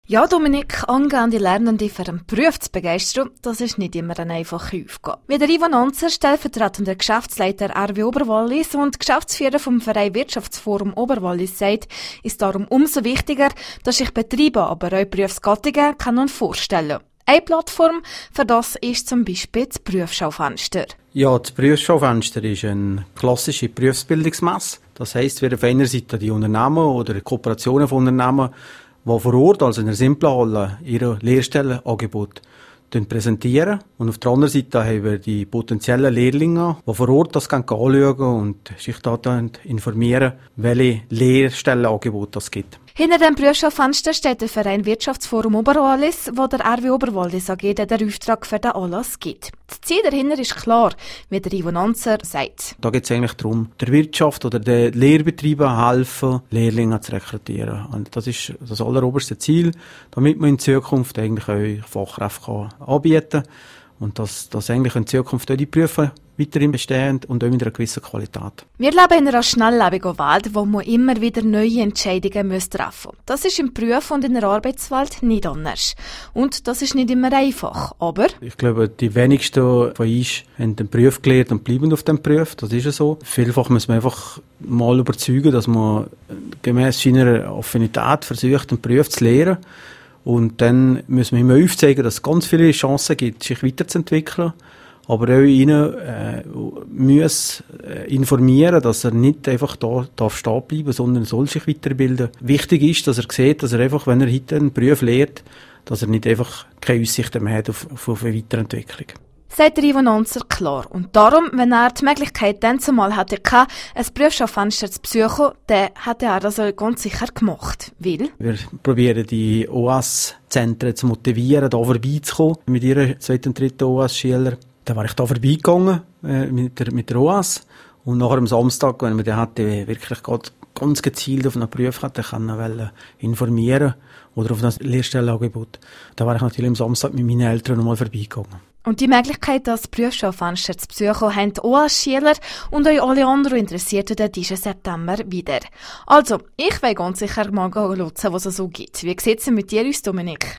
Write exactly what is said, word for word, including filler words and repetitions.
Ja, Dominik, angehende Lernende für einen Beruf zu begeistern, das ist nicht immer eine einfache Aufgabe. Wie der Ivo Nonzer, stellvertretender Geschäftsleiter R W Oberwallis und Geschäftsführer vom Verein Wirtschaftsforum Oberwallis sagt, ist darum umso wichtiger, dass sich Betriebe, aber auch Berufsgattungen können vorstellen. Eine Plattform für das ist zum Beispiel das Berufsschaufenster. Ja, das Berufsschaufenster ist eine klassische Berufsbildungsmesse. Das heisst, wir auf einer Seite die Unternehmen oder Kooperationen von Unternehmen, die vor Ort, also in der Simpla-Halle, ihre Lehrstellenangebote präsentieren. Und auf der anderen Seite haben wir die potenziellen Lehrlinge, die vor Ort das anschauen und sich da informieren, welche Lehrstellenangebote es gibt. Hinter dem Berufsschaufenster steht der Verein Wirtschaftsforum Oberwallis, wo der R W Oberwallis A G den Auftrag für den Anlass gibt. Das Ziel dahinter ist klar, wie der Ivo Nonzer sagt. Da geht es eigentlich darum, der Wirtschaft oder den Lehrbetrieben helfen, Lehrlinge zu rekrutieren. Und das ist das alleroberste Ziel, damit man in Zukunft eigentlich auch Fachkräfte anbieten kann. Und dass, dass eigentlich in Zukunft auch die Berufe weiterhin bestehen und auch mit einer gewissen Qualität. Wir leben in einer schnelllebigen Welt, wo man immer wieder neue Entscheidungen treffen muss. Das ist im Beruf und in der Arbeitswelt nicht anders. Und das ist nicht immer einfach, aber... Ich glaube, die wenigsten von uns haben den Beruf gelernt und bleiben auf dem Beruf. Das ist ja so. Vielfach muss man einfach mal überzeugen, dass man gemäss seiner Affinität versucht, den Beruf zu lernen. Und dann müssen wir immer aufzeigen, dass es ganz viele Chancen gibt, sich weiterzuentwickeln. Aber auch ihnen äh, muss äh, informieren, dass er nicht einfach da darf stehen bleiben, sondern soll sich weiterbilden. Wichtig ist, dass er sieht, dass er einfach, wenn er heute einen Beruf lernt, dass er nicht einfach keine Aussichten mehr hat auf, auf eine Weiterentwicklung. Sagt der Ivo Nonzer klar. Und darum, wenn er die Möglichkeit dann zumal hatte, ein Berufsschaufenster zu besuchen, dann hat er das auch ganz sicher gemacht. Weil? Wir probieren die O A S-Zentren zu motivieren, hier vorbeizukommen mit ihren zweiten und dritten O A S-Schülern. Dann war ich da vorbeigegangen äh, mit, der, mit der O A S. Und nachher am Samstag, wenn wir dann hatte, wirklich ganz gezielt auf einen Beruf hatte, können informieren oder auf ein Lehrstellenangebot. Da war ich natürlich am Samstag mit meinen Eltern nochmal vorbeigegangen. Und die Möglichkeit, das Berufsschaufenster zu besuchen, haben die O A S-Schüler und auch alle anderen Interessierten diesen September wieder. Also, ich will ganz sicher mal schauen, was es so gibt. Wie sieht es mit dir aus, Dominik?